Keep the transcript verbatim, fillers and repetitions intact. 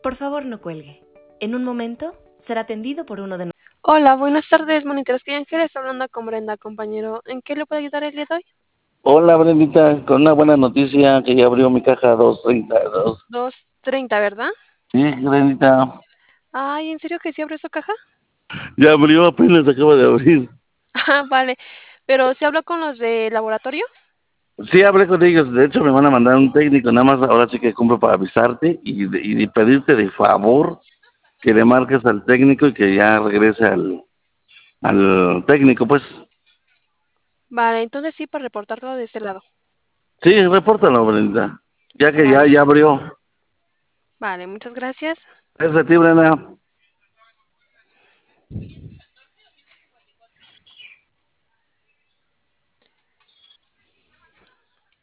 Por favor, no cuelgue. En un momento será atendido por uno de nosotros. Hola, buenas tardes, monitores y ángeles, hablando con Brenda, compañero. ¿En qué le puedo ayudar el día de hoy? Hola, Brendita, con una buena noticia que ya abrió mi caja doscientos treinta y dos. Dos treinta, ¿verdad? Sí, Brendita, Ay, ¿en serio que sí abrió su caja? ya abrió, apenas acaba de abrir. Ah, vale. Pero ¿se habló con los de laboratorio? Sí, hablé con ellos, de hecho me van a mandar un técnico, nada más ahora sí que cumplo para avisarte y, de- y de pedirte de favor que le marques al técnico y que ya regrese al, al técnico, pues. Vale, entonces sí, para reportarlo de este lado. Sí, repórtalo, Brendita, ya que ya, Vale, ya abrió. vale, muchas gracias. Es de ti, Brenda.